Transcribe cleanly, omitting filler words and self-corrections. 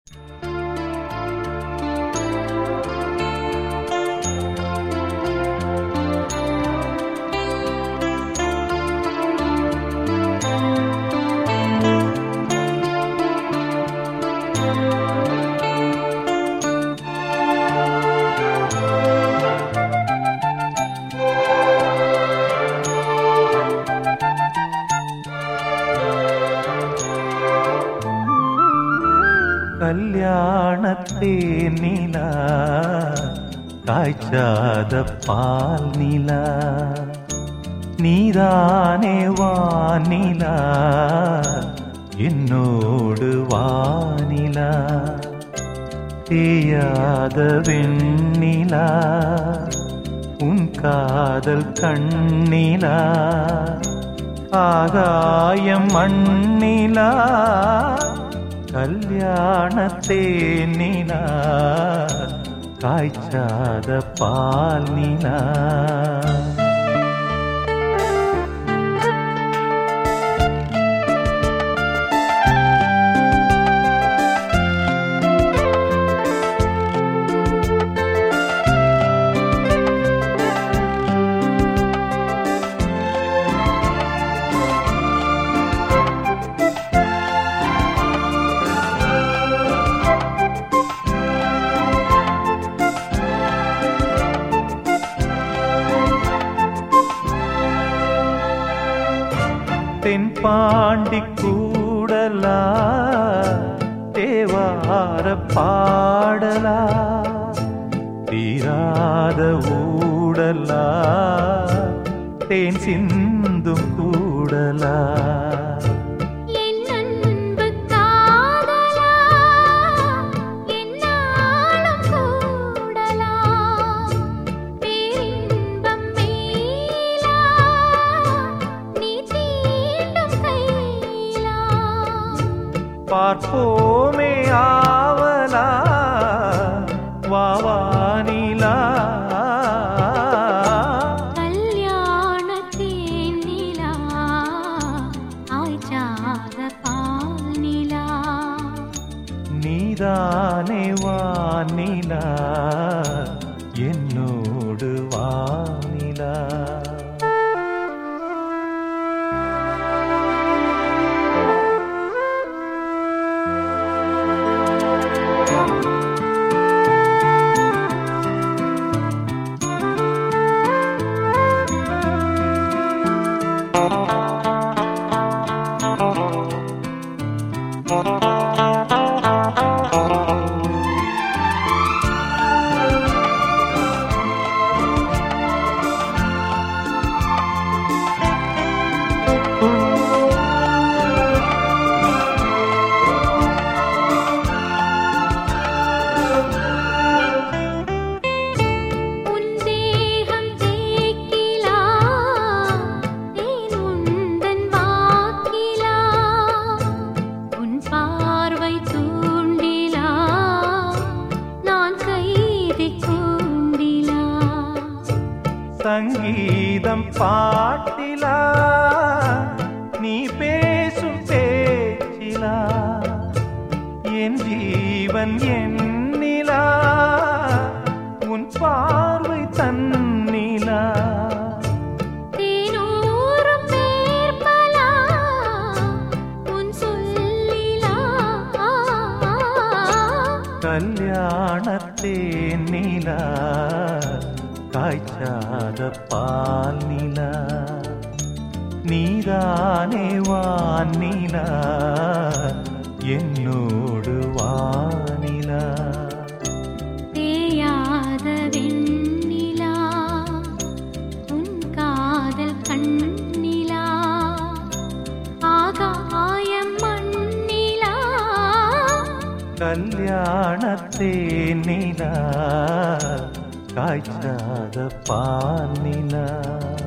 கல்யாணத்தே நிலா காய்ச்சாத பால் நிலா நீதானே வானிலா என்னோடு வானிலா தேயாத வெண்ணிலா உன் காதல் கண்ணிலா ஆகாயம் மண்ணிலா கல்யாணத்தே நிலா காய்ச்சாத பால் நிலா தென்பாண்டி கூடலா தேவார பாடலா தீராத ஊடலா தேன் சிந்தும் கூடலா பார்ப்போமே ஆவலா வாவானிலா கல்யாணத்தே நிலா ஆய்ச்சாத பால் நிலா நீதானே வானிலா என்னோடு வானிலா சங்கீதம் பாட்டிலா நீ பேசும் பேச்சிலா என் ஜீவன் எண்ணிலா உன் பார்வை தன்னிலா தேனூரும் பேர்பலா உன் சொல்லிலா கல்யாணத்தே நிலா காய்ச்சாத பால் நிலா நீதானே வானிலா என்னோடு வானிலா தேயாத வெண்ணிலா உன் காதல் கண்ணிலா ஆகாயம் மண்ணிலா கல்யாணத்தே நிலா காய்ச்சாத பால் நிலா